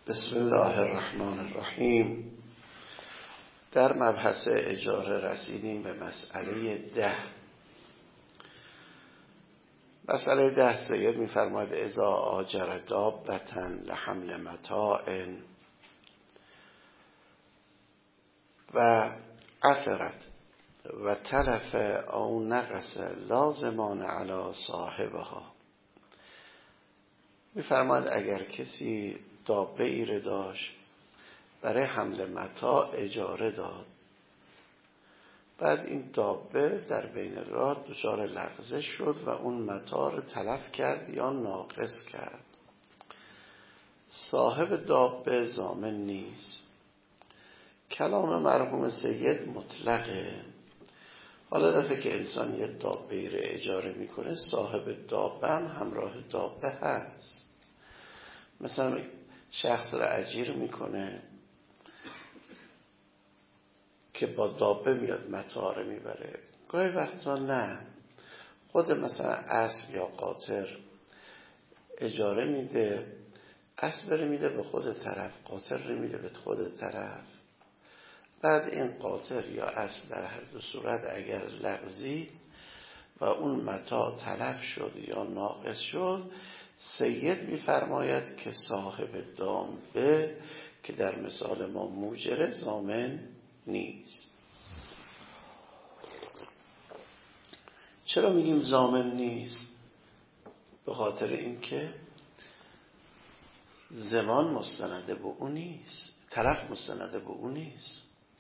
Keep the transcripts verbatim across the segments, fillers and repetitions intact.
بسم الله الرحمن الرحیم. در مبحث اجاره رسیدیم به مسئله ده. مسئله ده سید می‌فرماید اذا آجر دابة لحمل متاع و عثرت و تلف او نقص لازمان علی صاحبها. می‌فرماید اگر کسی دابه ای رو داشت برای حمل متاع اجاره داد، بعد این دابه در بین راه دچار لغزش شد و اون متاع رو تلف کرد یا ناقص کرد، صاحب دابه ضامن نیست. کلام مرحوم سید مطلقه. حالا دفعه که انسان یه دابه ای رو اجاره میکنه، صاحب دابه هم همراه دابه هست. مثلا شخص رو اجیر میکنه که با دابه میاد متاع رو میبره. گاهی وقتا نه، خود مثلا اسب یا قاطر اجاره میده، اسب رو میده به خود طرف، قاطر رو میده به خود طرف. بعد این قاطر یا اسب در هر دو صورت اگر لغزی و اون متاع تلف شد یا ناقص شد، سید میفرماید که صاحب دابه که در مثال ما موجره ضامن نیست. چرا میگیم ضامن نیست؟ به خاطر اینکه ضمان مستنده به اون نیست، تلف مستنده به اون نیست،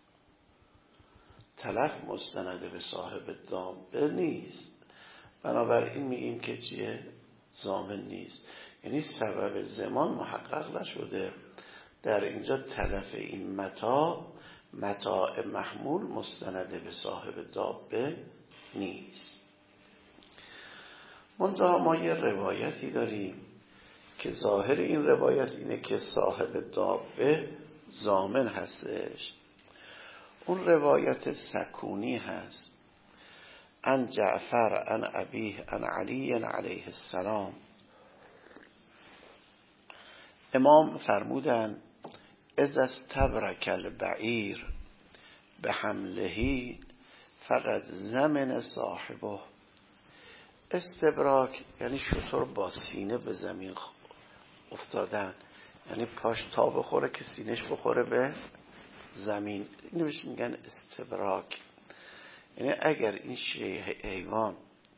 تلف مستنده به صاحب دابه نیست. بنابراین میگیم که چیه؟ ضامن نیست. یعنی سبب ضمان محقق نشده. در اینجا تلف این متاع متاع محمول مستنده به صاحب دابه نیست. منتها ما یه روایتی داریم که ظاهر این روایت اینه که صاحب دابه ضامن هستش. اون روایت سکونی هست، عن جعفر عن ابیه عن علی علیه السلام. امام فرمودن اذا استبرک البعیر به حملهی فقط زمن صاحبه. استبراک یعنی شتر با سینه به زمین افتادن، یعنی پاش تا بخوره که سینش بخوره به زمین، اینو بهش میگن استبراک. یعنی اگر این حیوان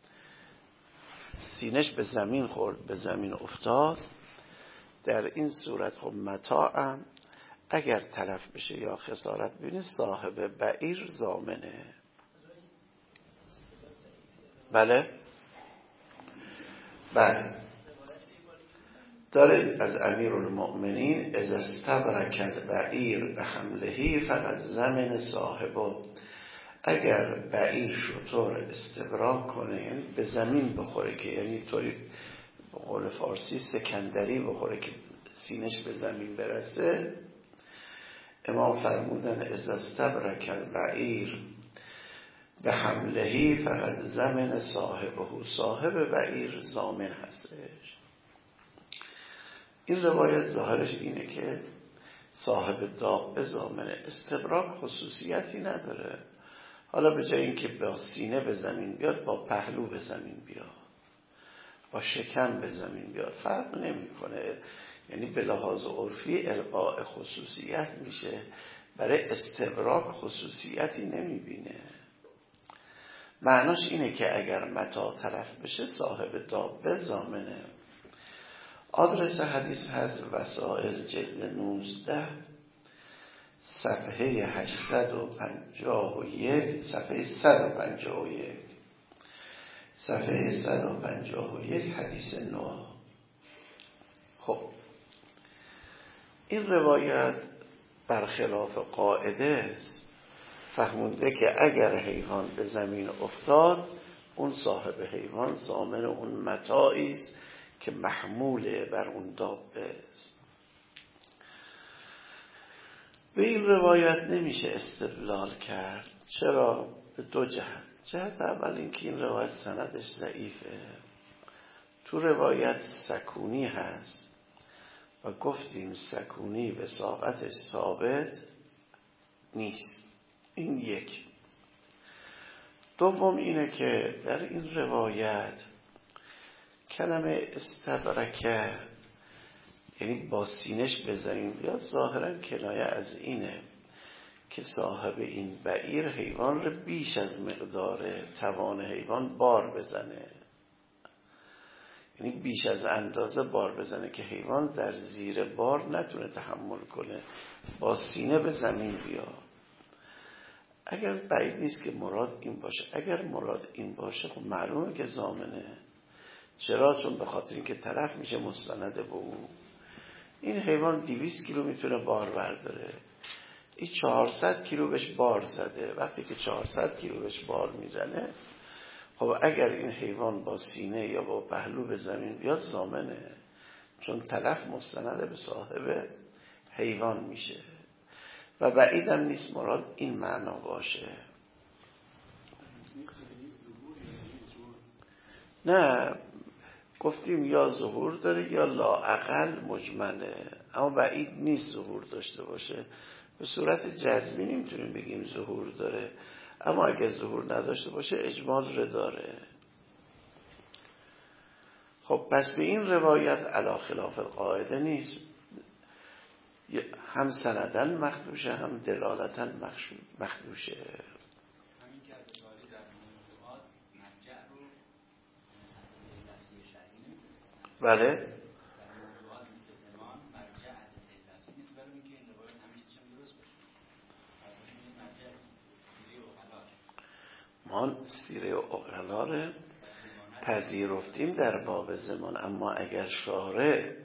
سینش به زمین خورد، به زمین افتاد، در این صورت خب متاعم اگر تلف بشه یا خسارت بینه، صاحب بعیر ضامنه. بله بله داره از امیرالمؤمنین اذا استبرک البعیر به حملهی فقط زمن صاحبه. اگر بعیر شتر استبراک کنه، یعنی به زمین بخوره، که یعنی طوری به قول فارسی سکندری بخوره که سینش به زمین برسه، امام فرمودن اذا استبرک البعیر به حملهی فقط زمن صاحبه، صاحب بعیر ضامن هستش. این روایت ظاهرش اینه که صاحب دابه ضامنه. استبراک خصوصیتی نداره. حالا به جای اینکه با سینه به زمین بیاد، با پهلو به زمین بیاد، با شکم به زمین بیاد، فرق نمیکنه. یعنی به لحاظ عرفی القاء خصوصیت میشه، برای استبراک خصوصیتی نمیبینه. معناش اینه که اگر متاع تلف بشه، صاحب دابه ضامنه. آدرس حدیث هست وسائل جلد نوزده صفحه هشتصد و پنجاه و یک، صفحه صد و پنجاه و یک، صفحه صد و پنجاه و یک، حدیث نو. خب این روایت برخلاف قاعده است. فهمونده که اگر حیوان به زمین افتاد، اون صاحب حیوان ضامن اون متاعی است که محموله بر اون دابه است. به این روایت نمیشه استدلال کرد. چرا؟ به دو جهت. جهت اول این که این روایت سندش ضعیفه. تو روایت سکونی هست و گفتیم سکونی وساقتش ثابت نیست. این یک. دوم اینه که در این روایت کلمه استبرکه یعنی با سینش بزنیم یا ظاهرا کنایه از اینه که صاحب این بعیر حیوان رو بیش از مقدار توان حیوان بار بزنه، یعنی بیش از اندازه بار بزنه که حیوان در زیر بار نتونه تحمل کنه، با سینه به زمین بیا. اگر بعید نیست که مراد این باشه. اگر مراد این باشه خب معلومه که ضامنه. چرا؟ چون به خاطر اینکه طرف میشه مستند به او. این حیوان دویست کیلو میتونه بار برداره، این چهارصد کیلو بهش بار زده. وقتی که چهارصد کیلو بهش بار میزنه، خب اگر این حیوان با سینه یا با پهلو به زمین بیاد ضامنه، چون تلف مستند به صاحب حیوان میشه. و بعیدم نیست مراد این معنا باشه. نه، گفتیم یا ظهور داره یا لااقل مجمله، اما بعید نیست ظهور داشته باشه. به صورت جزمی نمیتونیم بگیم ظهور داره، اما اگه ظهور نداشته باشه اجمال رو داره. خب پس به این روایت علی خلاف القاعده نیست، هم سندن مخدوشه هم دلالتن مخدوشه. همین که از داری در موضوعات مرجع رو لفظی شرعی نمی‌کنه. بله در موضوعات مثل زمان مرجع عدد لفظی نیست، برای اینکه این روایت همه چیزش هم درست باشه. از این مرجع سیره و عقلا ما سیره و عقلا رو پذیرفتیم در باب زمان، اما اگر شارع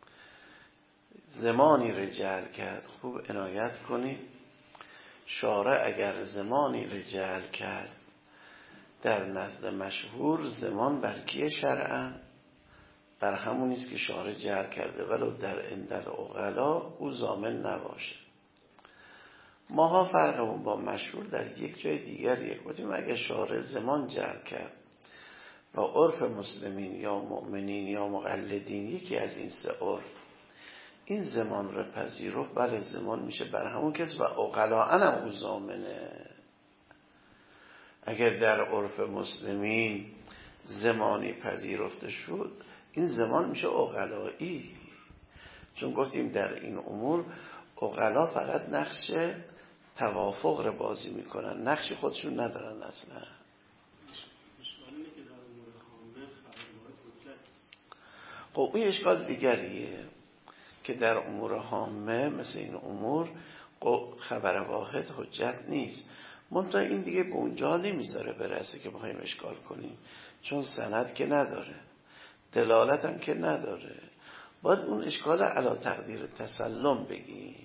زمانی رو جعل کرد، خوب عنایت کنید، شارع اگر زمانی رو جعل کرد در نزد مشهور زمان بر کیه شرعا؟ بر همونیست که شارع جعل کرده، ولو در اندل عقلا او ضامن نباشه. ماها فرقمون با مشهور در یک جای دیگریه. گفتیم اگر شارع زمان جعل کرد با عرف مسلمین یا مؤمنین یا مقلدین یکی از این سه عرف این زمان رو پذیرفت، بله زمان میشه بر همون کس و عقلاً هم او ضامنه. اگر در عرف مسلمین زمانی پذیرفته شد این زمان میشه عقلایی، چون گفتیم در این امور عقلا فقط نقش توافق رو بازی میکنن، نقش خودشون ندارن اصلا. خب این اشکال دیگریه که در امور عامه مثل این امور خبر واحد حجت نیست. منتها این دیگه به اونجا نمیذاره برسه که بخوایم اشکال کنیم، چون سند که نداره، دلالت هم که نداره. باید اون اشکال علی تقدیر تسلم بگیم.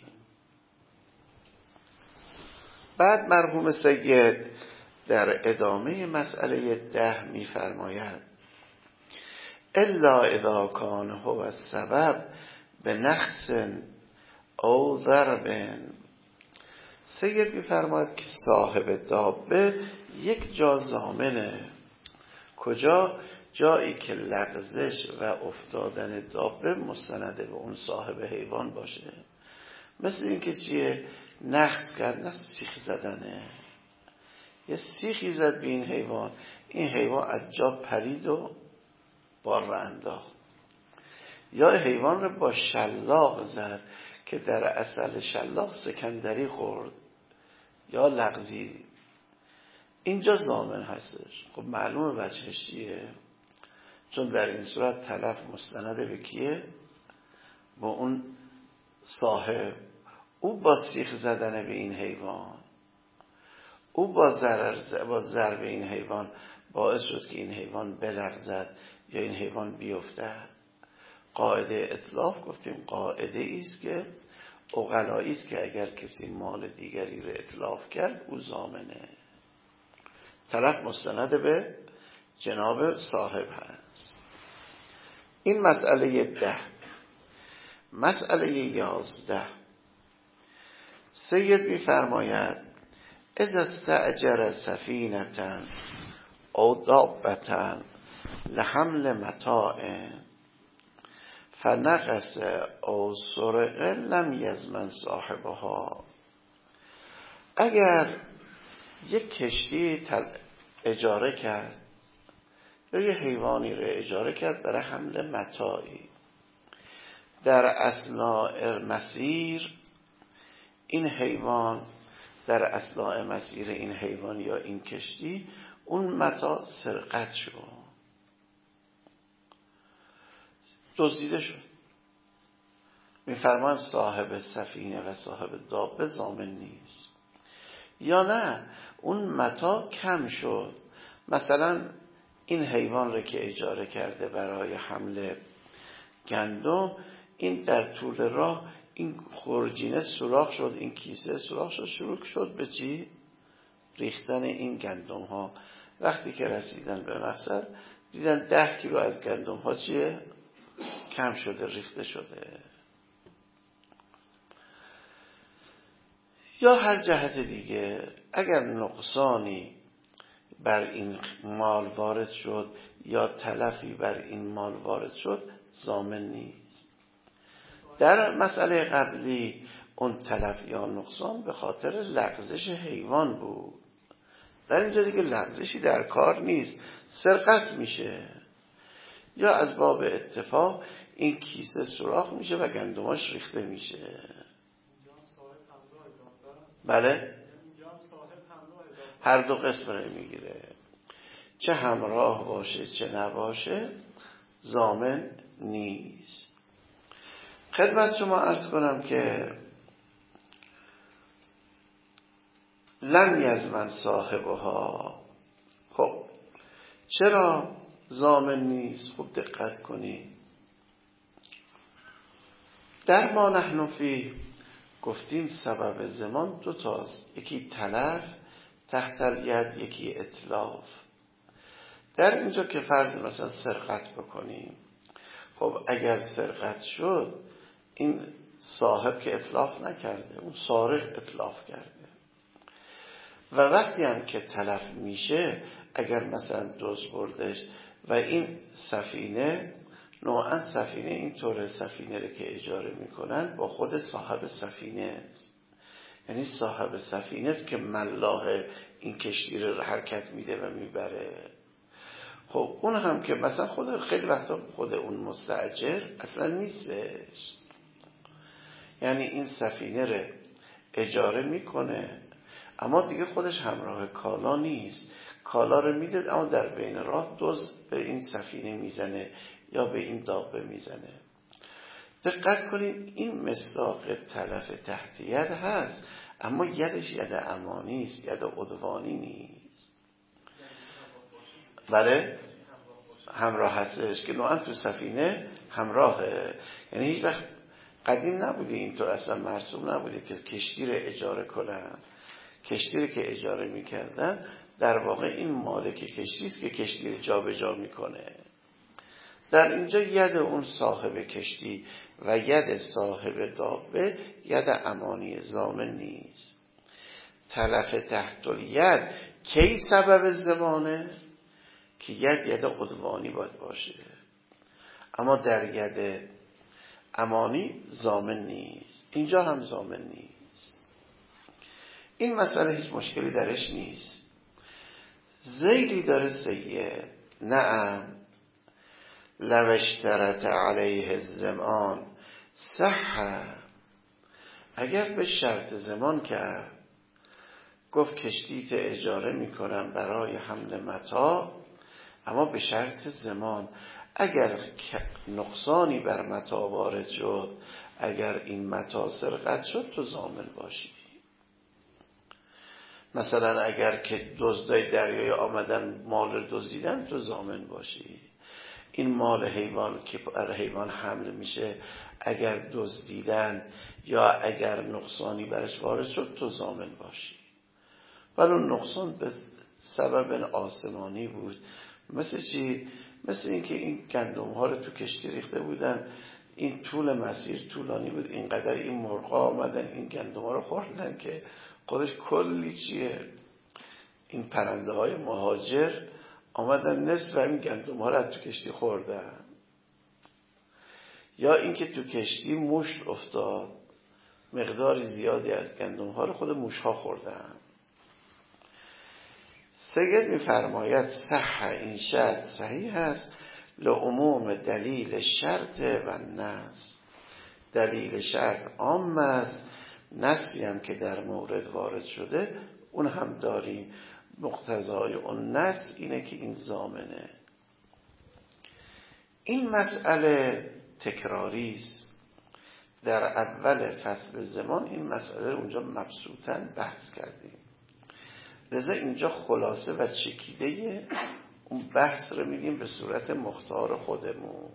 بعد مرحوم سید در ادامه مسئله ده میفرماید الا اذا کان هو السبب به نقص او ضرب. سید میفرماید که صاحب دابه یک جا ضامنه. کجا؟ جایی که لغزش و افتادن دابه مستند به اون صاحب حیوان باشه. مثل این که چیه؟ نقص کرد، نه سیخ زدنه، یه سیخی زد به این حیوان، این حیوان از جا پرید و بار رو انداخت. یا حیوان رو با شلاق زد که در اصل شلاق سکندری خورد یا لغزید، اینجا ضامن هستش. خب معلومه وجهش چیه؟ چون در این صورت تلف مستند به کیه؟ با اون صاحب. او با سیخ زدن به این حیوان، او با ضرر با ضرب این حیوان باعث شد که این حیوان بلغزد یا این حیوان بیفته. قاعده اتلاف گفتیم قاعده است که عقلایی است که اگر کسی مال دیگری رو اتلاف کرد او ضامنه. تلف مستند به جناب صاحب هست. این مسئله ده. مسئله یازده سید می‌فرماید اذا استأجر سفینة او دابة لحمل متاع فنقص او سرق لم یضمن صاحبها. اگر یک کشتی اجاره کرد یا یه حیوانی رو اجاره کرد برای حمل متاعی، در اثناء مسیر این حیوان در اثناء مسیر این حیوان یا این کشتی اون متاع سرقت شد، دزدیده شد، میفرمان صاحب سفینه و صاحب دابه ضامن نیست. یا نه اون متاع کم شد، مثلا این حیوان رو که اجاره کرده برای حمل گندم، این در طول راه این خورجینه سوراخ شد، این کیسه سوراخ شد، شروع شد به چی؟ ریختن این گندم ها. وقتی که رسیدن به مقصد دیدن ده کیلو از گندم ها چیه؟ کم شده، ریخته شده. یا هر جهت دیگه اگر نقصانی بر این مال وارد شد یا تلفی بر این مال وارد شد، ضامن نیست. در مسئله قبلی اون تلف یا نقصان به خاطر لغزش حیوان بود، در اینجا دیگه لغزشی در کار نیست، سرقت میشه. یا از باب اتفاق این کیسه سوراخ میشه و گندماش ریخته میشه. بله، هر دو قسم رو میگیره، چه همراه باشه چه نباشه ضامن نیست. خدمت شما عرض کنم که لم یضمن صاحبها. خب چرا ضامن نیست؟ خوب دقت کنید. در ما نحن فیه گفتیم سبب ضمان دو تاست، یکی تلف تحت الید، یکی اتلاف. در اینجا که فرض مثلا سرقت بکنیم، خب اگر سرقت شد این صاحب که اتلاف نکرده، اون سارق اتلاف کرده. و وقتی هم که تلف میشه، اگر مثلا دزد بردش و این سفینه، نوعا سفینه اینطوره، سفینه رو که اجاره میکنن با خود صاحب سفینه است، یعنی صاحب سفینه است که ملاح این کشتی رو حرکت میده و میبره. خب اون هم که مثلا خود خیلی وقتا خود اون مستاجر اصلا نیستش، یعنی این سفینه رو اجاره میکنه اما دیگه خودش همراه کالا نیست، کالا رو میده اما در بین راه دزد به این سفینه میزنه یا به این دابه میزنه. دقت کنید این مصداق تلف تحت ید هست، اما یدش ید امانی است، ید عدوانی نیست. بله همراه هستش که نوعا تو سفینه همراهه، یعنی هیچ وقت قدیم نبوده اینطور، اصلا مرسوم نبوده که کشتی رو اجاره کنن. کشتی رو که اجاره میکردن در واقع این مالک کشتی است که کشتی رو جا به جا میکنه. در اینجا ید اون صاحب کشتی و ید صاحب دابه ید امانی، ضامن نیست. تلف تحت الید کی سبب ضمانه؟ که ید ید عدوانی باید باشه، اما در ید امانی ضامن نیست. اینجا هم ضامن نیست. این مسئله هیچ مشکلی درش نیست. زیدی داره سیه نعم لو اشترط علیه الضمان صح، اگر به شرط ضمان کرد، گفت کشتیت اجاره میکنم برای حمل متاع اما به شرط ضمان، اگر نقصانی بر متاع وارد شد، اگر این متاع سرقت شد تو ضامن باشی. مثلا اگر که دزدای دریایی آمدن مال رو دزدیدن تو ضامن باشی. این مال حیوان که بر حیوان حمل میشه اگر دزدیدن یا اگر نقصانی برش وارد شد تو ضامن باشی. ولی اون نقصان به سبب آسمانی بود. مثل چی؟ مثل اینکه این گندم ها رو تو کشتی ریخته بودن، این طول مسیر طولانی بود، اینقدر این مرغا آمدن این گندم ها رو خوردن که خودش کلی چیه، این پرنده های مهاجر آمدن نصف این گندم ها رو تو کشتی خوردن. یا اینکه تو کشتی مشت افتاد، مقدار زیادی از گندم ها رو خود موش ها خوردن. سید میفرماید صح، این شرط صحیح است، لعموم دلیل شرط و نص. دلیل شرط عام است، نصی هم که در مورد وارد شده اون هم داریم. مقتضای اون نص اینه که این ضامنه. این مسئله تکراری است. در اول فصل زمان این مسئله اونجا مبسوطاً بحث کردیم، لذا اینجا خلاصه و چکیده اون بحث رو میگیم به صورت مختار خودمون.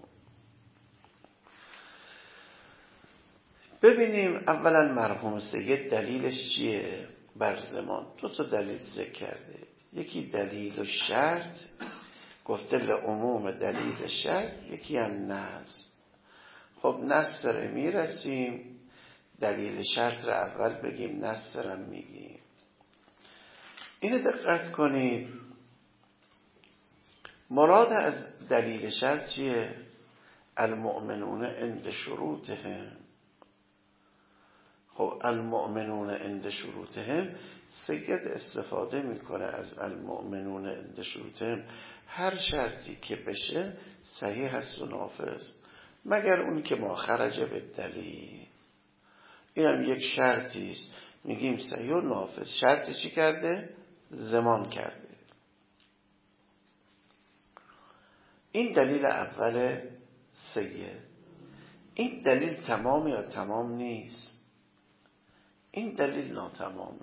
ببینیم اولا مرحوم سید دلیلش چیه بر زمان. دو تا دلیل ذکر کرده، یکی دلیل و شرط، گفته لعموم دلیل شرط، یکی هم نص. خب نص رو میرسیم، دلیل شرط رو اول بگیم، نص رو میگیم. اینو دقت کنید، مراد از دلیل شرط چیه؟ المؤمنون عند شروطهم. خب المؤمنون عند شروطهم، سید استفاده میکنه از المؤمنون عند شروطهم. هر شرطی که بشه صحیح هست و نافذ، مگر اون که ما خرج به دلیل. این هم یک شرطی است، میگیم صحیح و نافذ. شرط چی کرده؟ زمان کرده. این دلیل اول سید. این دلیل تمام یا تمام نیست؟ این دلیل ناتمامه،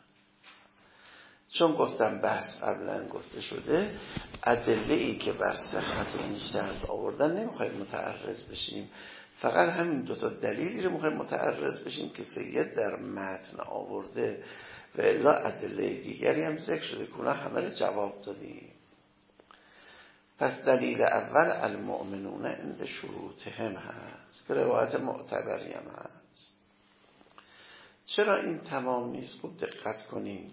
چون گفتم بحث قبلا گفته شده ادله ای که بر صحت این شرط آوردن نمیخوایم متعرض بشیم، فقط همین دوتا دلیلی رو میخوایم متعرض بشیم که سید در متن آورده و الا ادله دیگری هم ذکر شده که اونا همه رو جواب دادیم. پس دلیل اول المؤمنون عند شروطهم هست که روایت معتبری هم هست. چرا این تمام نیست؟ خوب دقت کنیم.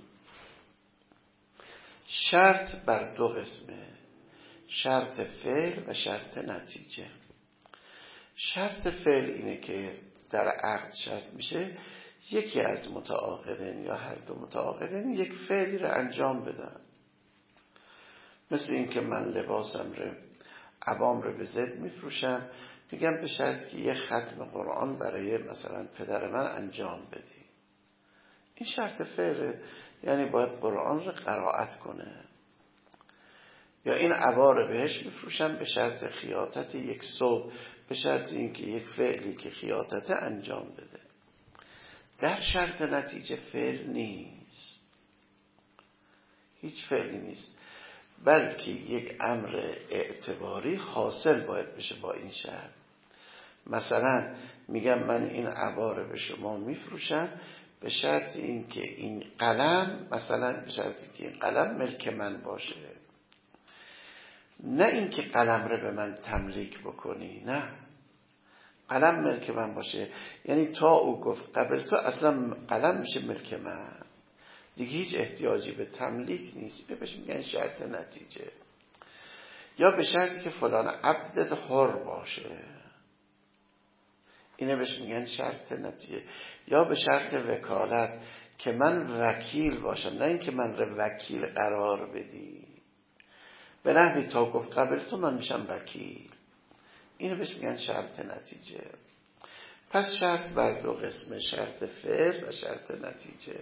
شرط بر دو قسمه، شرط فعل و شرط نتیجه. شرط فعل اینه که در عقد شرط میشه یکی از متعاقدین یا هر دو متعاقدین یک فعلی رو انجام بدن. مثل این که من لباسم رو، عبام رو به زد میفروشم، میگم به شرط که یه ختم قرآن برای مثلا پدر من انجام بدی. این شرط فعله، یعنی باید قرآن رو قرائت کنه. یا این عبا رو بهش میفروشم به شرط خیاطت یک صبح، به شرط این که یک فعلی که خیاطت انجام بده. در شرط نتیجه فعل نیست، هیچ فعلی نیست، بلکه یک امر اعتباری حاصل باید بشه با این شرط. مثلا میگم من این عبا رو به شما میفروشم به شرط این که این قلم، مثلا به شرطی که این قلم ملک من باشه، نه این که قلم رو به من تملیک بکنی، نه، قلم ملک من باشه. یعنی تا او گفت قبل تو اصلا قلم میشه ملک من، دیگه هیچ احتیاجی به تملیک نیست. بهش میگن شرط نتیجه. یا به شرطی که فلان عبدت حر باشه، اینه بهش میگن شرط نتیجه. یا به شرط وکالت که من وکیل باشم، نه اینکه من رو وکیل قرار بدی، به نحوی تا گفت قبل تو من میشم وکیل، اینه بهش میگن شرط نتیجه. پس شرط بر دو قسمه، شرط فعل و شرط نتیجه.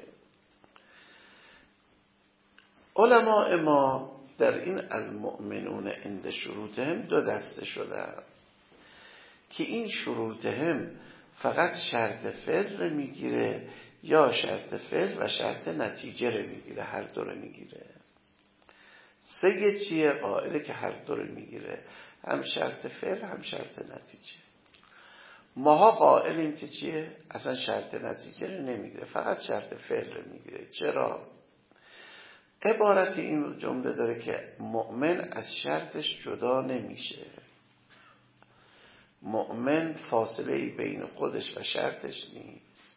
علماء ما در این المؤمنون عند شروطهم دو دسته شدن که این شروطهم فقط شرط فعل رو میگیره یا شرط فعل و شرط نتیجه رو میگیره، هر دو رو میگیره. سید چیه؟ قائله که هر دو رو میگیره، هم شرط فعل هم شرط نتیجه. ماها قائلیم که چیه؟ اصلا شرط نتیجه رو نمیگیره، فقط شرط فعل رو میگیره. چرا؟ عبارت این جمله داره که مؤمن از شرطش جدا نمیشه. مؤمن فاصله بین خودش و شرطش نیست.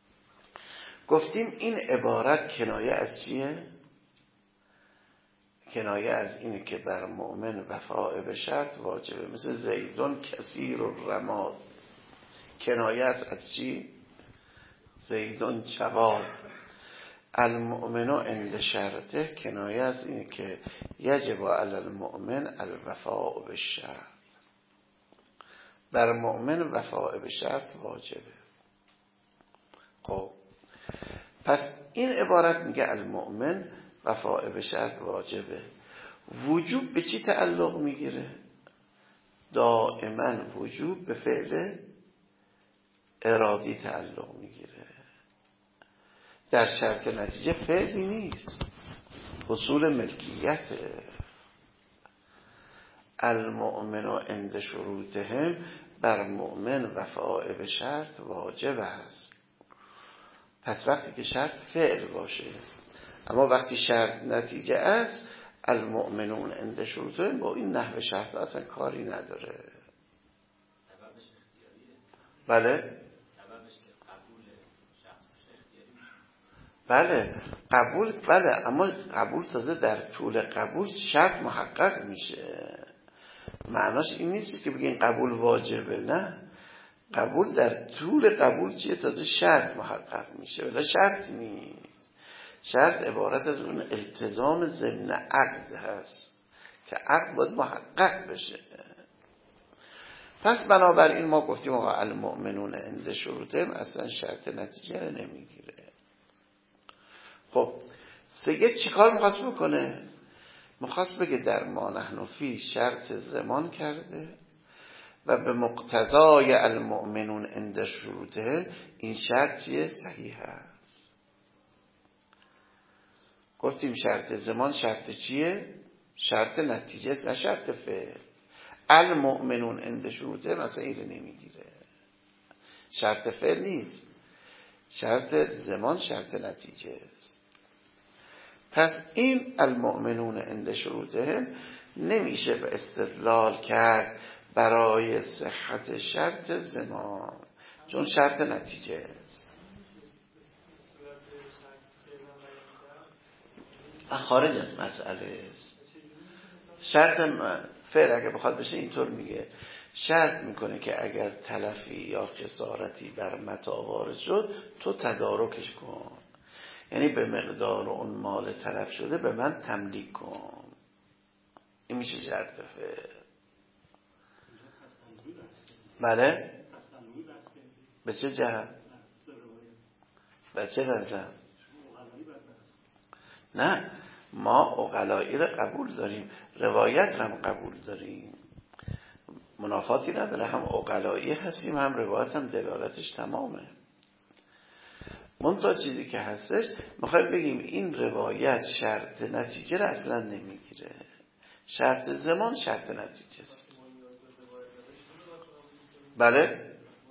گفتیم این عبارت کنایه از چیه؟ کنایه از اینه که بر مؤمن وفاء به شرط واجبه. مثل زیدون کثیر الرماد، کنایه است از چی؟ زیدون جواد. المؤمن عند شرطه کنایه از اینه که یجب علی المؤمن الوفاء به شرط، بر مؤمن وفاء به شرط واجبه. خب پس این عبارت میگه المؤمن وفاء به شرط واجبه. وجوب به چی تعلق میگیره؟ دائما وجوب به فعل ارادی تعلق میگیره. در شرط نتیجه فعلی نیست، حصول ملکیته. المؤمن عند شروطهم، بر مؤمن وفاء به شرط واجب است. پس وقتی که شرط فعل باشه، اما وقتی شرط نتیجه است، المؤمنون عند شروطهم با این نحو شرط اصلا کاری نداره. سببش اختیاریه. بله سببش که قبول شخص اختیاری. بله قبول، بله اما قبول تازه در طول قبول شرط محقق میشه. معناش این نیست که بگین قبول واجبه، نه، قبول در طول قبول چیه؟ تازه شرط محقق میشه، ولی شرط نیست. شرط عبارت از اون التزام ضمن عقد هست که عقد باید محقق بشه. پس بنابراین ما گفتیم آقا المؤمنون عند شروطهم اصلا شرط نتیجه رو نمیگیره. خب سید چیکار میخواست بکنه؟ میخواست بگه در ما نحن فی شرط زمان کرده و به مقتضای المؤمنون عند شروطه این شرط چیه؟ صحیح است. گفتیم شرط زمان شرط چیه؟ شرط نتیجه است، نه شرط فعل. المؤمنون عند شروطه مثلا این رو نمیگیره، شرط فعل نیست، شرط زمان شرط نتیجه است. پس این المؤمنون عند شروطهم نمیشه به استدلال کرد برای صحت شرط زمان، چون شرط نتیجه است. خارج از مسئله است. شرط فعل اگه بخواد بشه اینطور میگه، شرط میکنه که اگر تلفی یا خسارتی بر متاع وارد شد تو تدارکش کن، یعنی به مقدار اون مال تلف شده به من تملیک کن. این میشه شرط فعل. بله به چه جهت؟ به چه وجه؟ نه ما عقلایی رو قبول داریم، روایت رو هم قبول داریم، منافاتی نداره، هم عقلایی هستیم هم روایت هم دلالتش تمامه. منتها چیزی که هستش میخوایم بگیم این روایت شرط نتیجه رو اصلا نمیگیره، شرط زمان شرط نتیجه است. بله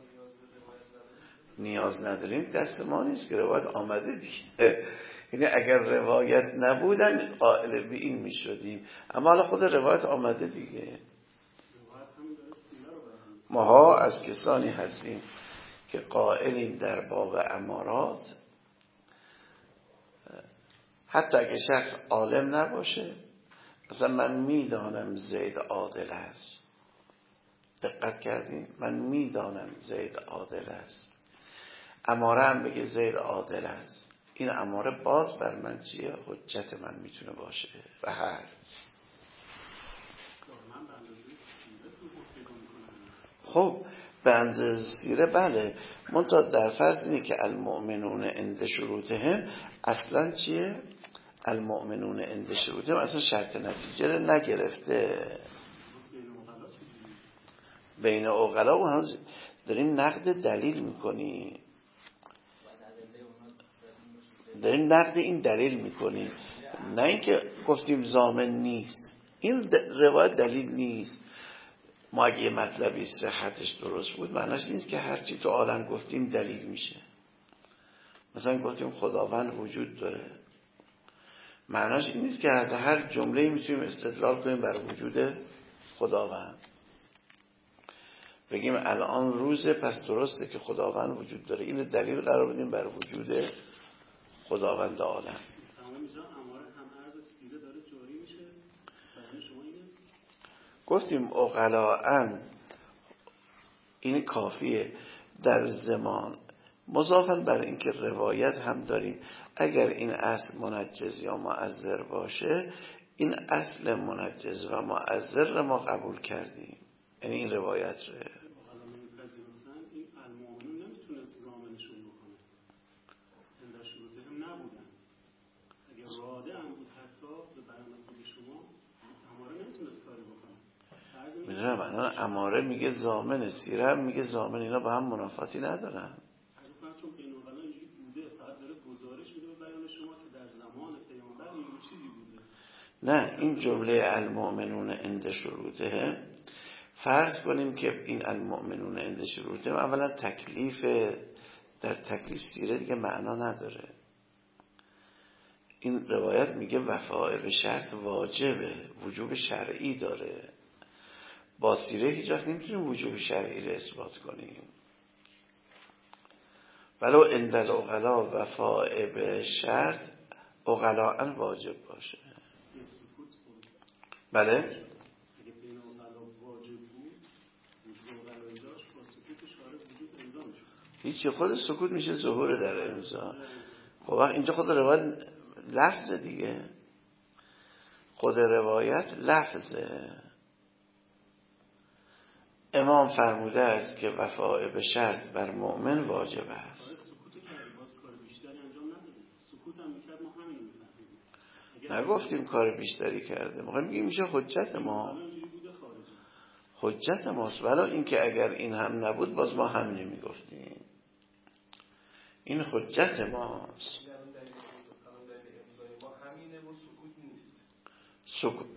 نیاز نداریم، دست ما نیست که روایت آمده دیگه. یعنی اگر روایت نبودن قائل به این میشدیم، اما حالا خود روایت آمده دیگه. ماها از کسانی هستیم که قائلیم در باب امارات حتی اگه شخص عالم نباشه، مثلا من میدانم زید عادل است، دقت کردین؟ من میدانم زید عادل است، اماره هم بگه زید عادل است، این اماره باز بر من چیه؟ حجت من میتونه باشه و هست. خب به اندازه سیره بله، منتها در فرض اینه که المؤمنون عند شروطهم اصلا چیه؟ المؤمنون عند شروطهم اصلا شرط نتیجه رو نگرفته. بین عقلا و هنوز داریم نقد دلیل میکنیم، داریم نقد این دلیل میکنیم، نه اینکه گفتیم ضامن نیست. این روایت دلیل نیست. ما اگه مطلبی صحتش درست بود معناش نیست که هرچی تو عالم گفتیم دلیل میشه. مثلا گفتیم خداوند وجود داره، معناش این نیست که از هر جمله میتونیم استدلال کنیم بر وجود خداوند. بگیم الان روزه پس درسته که خداوند وجود داره، این دلیل قرار بدیم بر وجود خداوند عالم. گفتیم عقلاء این کافیه در زمان، مضافاً بر اینکه روایت هم داریم اگر این اصل منجز یا معذر باشه، این اصل منجز و معذر رو ما قبول کردیم، یعنی این روایت رو این المؤمنون نمیتونست زامنشون بکنه، در شروطه هم نبودن. اگر راده هم بود حتی به بیان خود شما، اماره نمیتونست کاری بکنه. میدونم الان اماره میگه زامن، سیره هم میگه زامن، اینا با هم منافاتی ندارن. چون بین‌الملل اینجوری بوده، فقط داره گزارش میده به بیان شما که در زمان پیامبر این چیزی بوده. نه، این جمله المؤمنون عند شروطه، فرض کنیم که این المؤمنون عند شروطه اولا تکلیف، در تکلیف سیره دیگه معنا نداره. این روایت میگه وفاء به شرط واجبه، وجوب شرعی داره. با سیره هیچ وقت نمیتونیم وجوب شرعی رو اثبات کنیم. ولو عند العقلاء وفاء به شرط عقلاء واجب باشه. بله؟ اگه بین عقلاء واجب بود، وجود عقلایی داشت، با سکوت شارع وجود امضا میشه. هیچی، خود سکوت میشه ظهور در امضا. خب وقت اینجا خود روایت لفظ دیگه، خود روایت لفظه. امام فرموده است که وفاء به شرط بر مؤمن واجب است. سکوت کرد، باز کار بیشتری انجام نداد. سکوت هم میکرد، ما همین میفهمیم. نگفتیم کار بیشتری کرده، ما میگیم میشه حجت ما، حجت ماست. ولی اینکه اگر این هم نبود باز ما هم نمیگفتیم، این حجت ماست. سکوت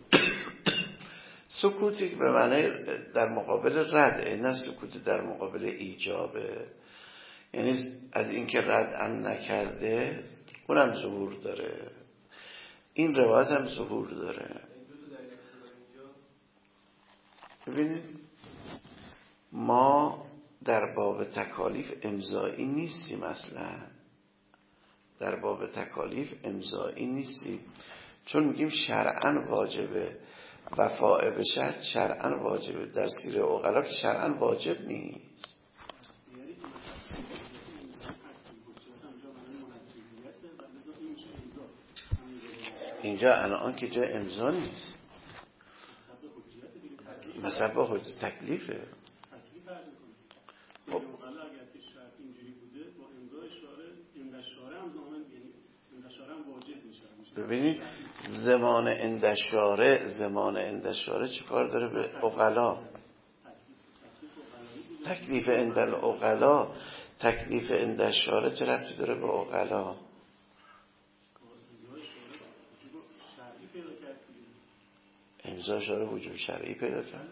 سکوتی به معنی در مقابل رد، نه سکوت در مقابل ایجابه. یعنی از اینکه رد هم نکرده اونم ظهور داره، این روایت هم ظهور داره. ببینید ما در باب تکالیف امضایی نیستیم، اصلا در باب تکالیف امضایی نیستیم، چون میگیم شرعاً واجبه، وفاء به شرط شرعاً واجبه. در سیره عقلا که شرعاً واجب نیست. اینجا الان که جای امضا نیست، مثلا با حجت تکلیفه. خب اگر که شرط اینجوری بوده با امضای شارع، عند شارع هم زمان، یعنی عند شارع هم واجب میشه. ببینید زمان عند شارع، زمان عند شارع چیکار داره به عقلا؟ تکلیف عند العقلا، تکلیف عند شارع چه ربطی داره به عقلا؟ امضای شارع وجوب شرعی پیدا کرد.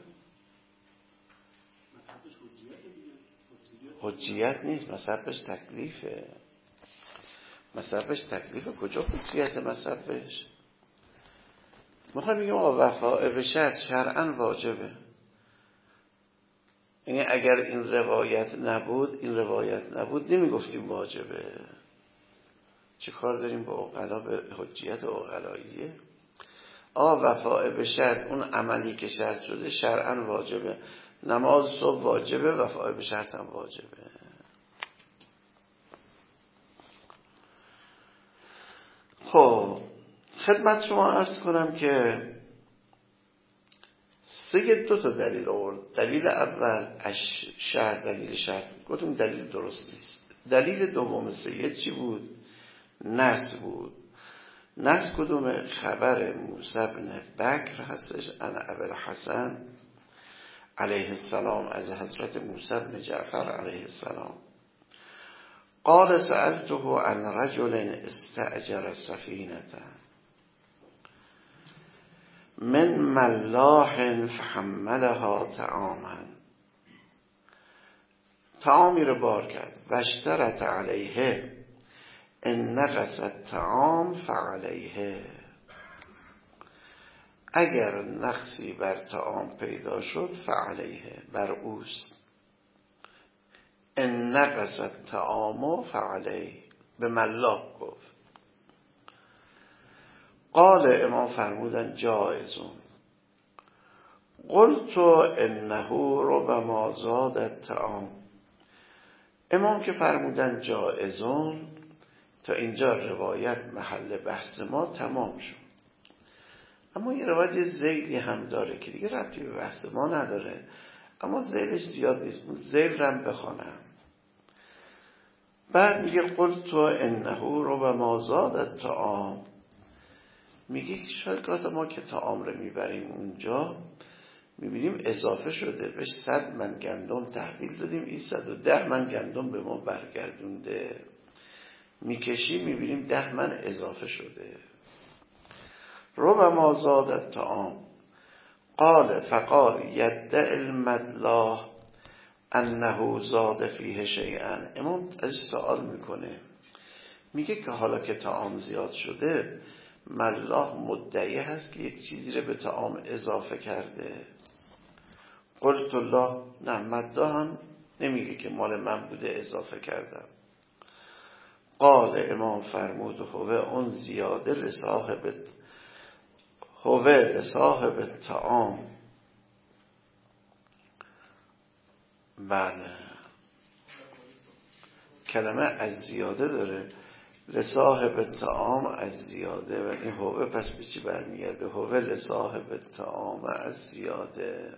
حجیت نیست، مصحبش تکلیفه. مصحبش تکلیفه، کجا حجیت مصحبش؟ میخوام بگیم آقا وفاء به شرط شرعاً واجبه. یعنی اگر این روایت نبود، این روایت نبود نمیگفتیم واجبه. چه کار داریم با عقلا، به حجیت عقلاییه؟ آ وفاء به شرط، اون عملی که شرط شده شرعاً واجبه. نماز صبح واجبه، وفاء به شرط هم واجبه. خب خدمت شما عرض کنم که سه دو تا دلیل آورد. دلیل اول شرط، دلیل شرط، گفتم دلیل درست نیست. دلیل دوم سید چی بود؟ نص بود. نص کدوم؟ خبر موسی بن بکر هستش عن ابوالحسن علیه السلام از حضرت موسی بن جعفر علیه السلام قال سألته عن رجل استأجر سفینة من ملاح فحملها طعاما، طعامی رو بار کرد و اشترط علیه ان نقص الطعام فعلیه، اگر نقصی بر طعام پیدا شد فعلیه، بر اوست. ان نقص الطعام فعلیه، به ملاح گفت. قال امام فرمودن جایزون، قلت انه ربما زاد الطعام. امام که فرمودن جائزون، تا اینجا روایت محل بحث ما تمام شد. اما یه روایت زیلی هم داره که دیگه ربطی به بحث ما نداره، اما زیلش زیاد نیست، اون زیل رم بخوانم. بعد میگه قلت انه ربما زاد الطعام، میگه که شاید گاه ما که طعام رو میبریم اونجا میبینیم اضافه شده، بهش صد من گندم تحویل دادیم، این صد و ده من گندم به ما برگردونده، میکشیم میبینیم ده من اضافه شده. ربما زاد الطعام. قال فقال یدع المدلاح انه زاد فیه شیئا. امام از سوال میکنه، میگه که حالا که طعام زیاد شده، ملاح مدعی هست که یک چیزی رو به طعام اضافه کرده. قلت الله، نه، مداح هم نمیگه که مال من بوده اضافه کردم. قال امام فرمود هوه اون زیاده لصاحب هوه لصاحب الطعام. بله، کلمه از زیاده داره، لصاحب الطعام از زیاده، و این هوه پس به چی برمیگرده؟ هوه لصاحب الطعام از زیاده.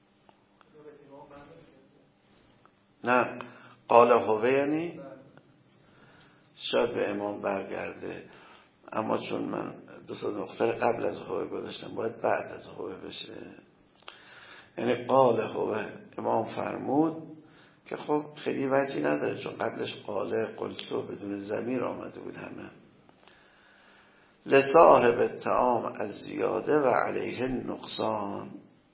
نه، قال هوه یعنی شاید به امام برگرده، اما چون من دو تا نقطه قبل از هوه گذاشتم باید بعد از هوه بشه. یعنی قال هوه، امام فرمود، که خب خیلی وجهی نداره چون قبلش قاله قلتو بدون ضمیر آمده بود همه. لصاحب الطعام از زیاده و علیه نقصان.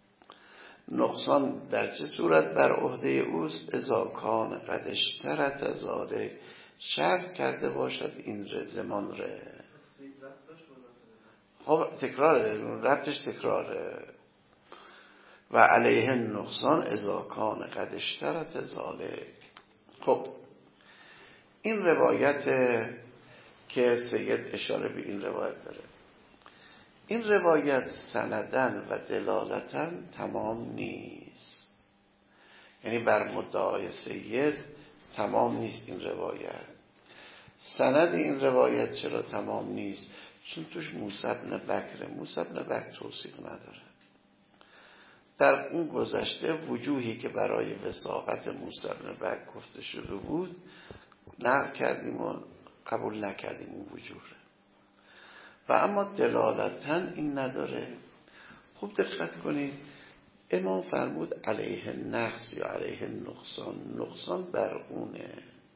نقصان در چه صورت بر عهده اوست؟ اذا کان قد اشترط ذلک، شرط کرده باشد این زمان ره. خب تکراره، ربطش تکراره. و علیه نقصان اذا کان قد اشترط ذلک. خب این روایت که سید اشاره به این روایت داره، این روایت سندن و دلالتن تمام نیست، یعنی بر مدعای سید تمام نیست این روایت. سند این روایت چرا تمام نیست؟ چون توش موسی بن بکر، موسی بن بکر توثیق نداره. در اون گذشته وجوهی که برای وثاقت موسی بن بکر گفته شده بود نقل کردیم و قبول نکردیم اون وجوه، و اما دلالتن این نداره. خوب دقت کنید، امام فرمود علیه نقص یا علیه نقصان، نقصان بر اونه.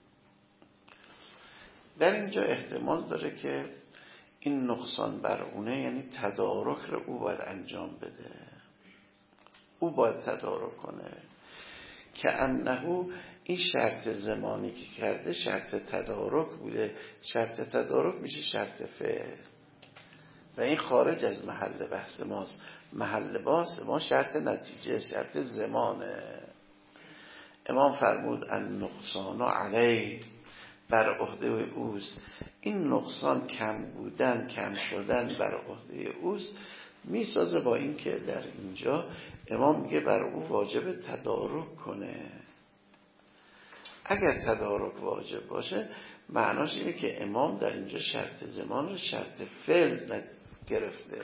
در اینجا احتمال داره که این نقصان بر اونه یعنی تدارک رو او باید انجام بده، او باید تدارک کنه. که انه این شرط زمانی که کرده شرط تدارک بوده، شرط تدارک میشه شرط فعل و این خارج از محل بحث ماست. محل بحث ما شرط نتیجه، شرط زمانه. امام فرمود ان نقصان علی، بر عهده اوست. این نقصان کم بودن، کم شدن بر عهده اوست، میسازه با این که در اینجا امام میگه بر او واجب تدارک کنه. اگر تدارک واجب باشه معناش اینه که امام در اینجا شرط زمان رو شرط فعل گرفته،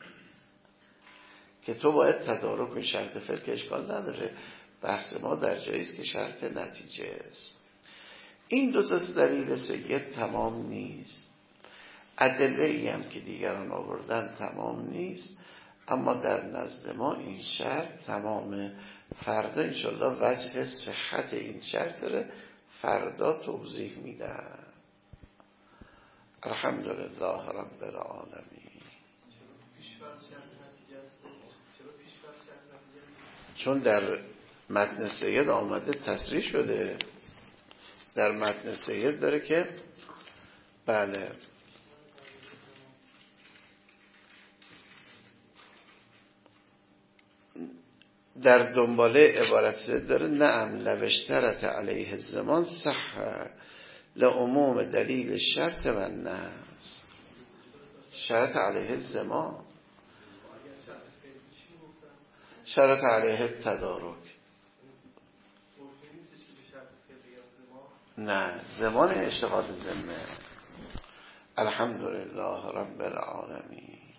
که تو باید تدارک کنی. شرط فعل که اشکال نداره، بحث ما در جاییست که شرط نتیجه است. این دو تا دلیل سید تمام نیست، ادله ای هم که دیگران آوردن تمام نیست، اما در نزد ما این شرط تمامه. فردا انشالله وجه صحت این شرط رو فردا توضیح میدم. الحمدلله رب العالمین. چون در متن سید آمده تصریح شده، در متن سید داره که بله در دنباله عبارت سید داره نعم لوشترت علیه الزمان صح لعموم دلیل شرط و نص. شرط علیه الزمان، شرط علیه تدارک. نه، زمان اشتغال ذمه. الحمدلله رب العالمین.